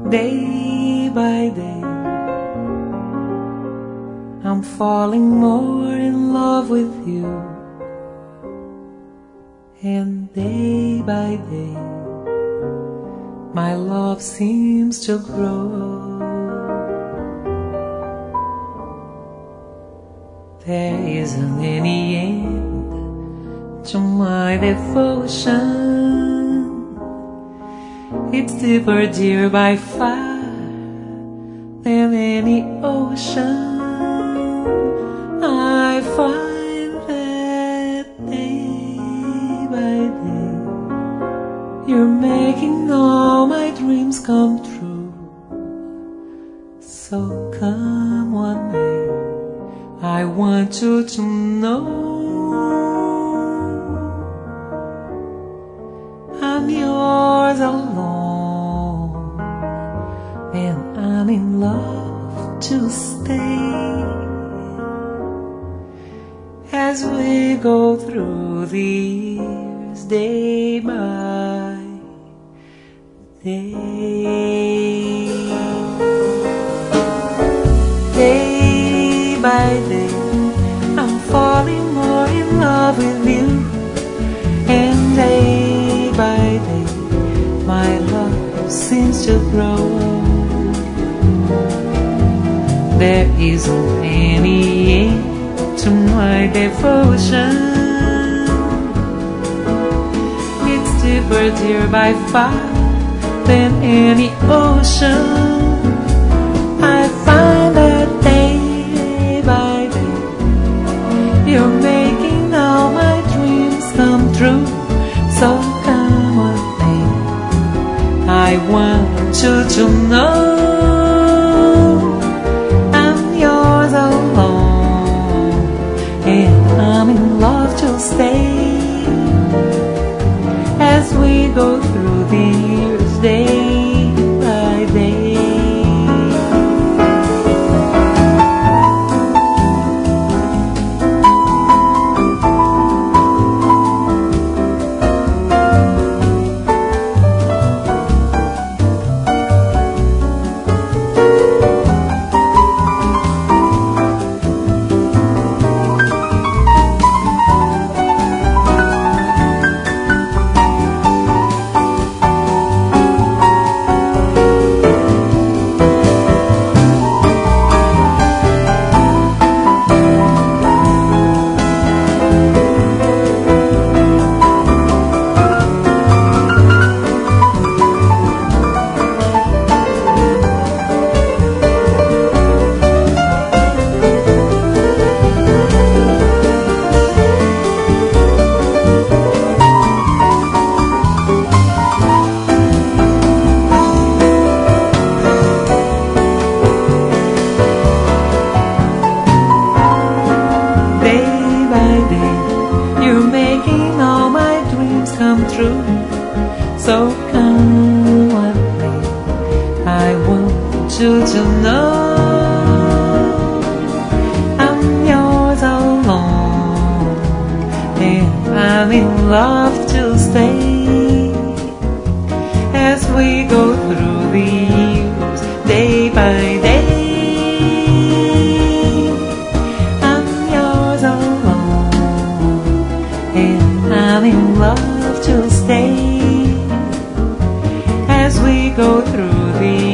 Day by day, I'm falling more in love with you. And day by day, my love seems to grow. There isn't any end to my devotion. It's deeper, dear, by far than any ocean. I find that day by day, you're making all my dreams come true. So come one day, I want you to know I'm yours alone, and I'm in love to stay. As we go through the years, day by day, day by day, I'm falling more in love with you. And day by day, my love seems to grow. There isn't any end to my devotion. It's deeper, dear, by far than any ocean. I find that day by day, you're making all my dreams come true. So come one day, I want you to know I'm yours alone, and I'm in love to stay. As we go through the years, day by day. Come true. So come one day, I want you to know I'm yours alone, and I'm in love to stay. As we go through the years, day by day, I'm yours alone, and I'm in love to stay. As we go through the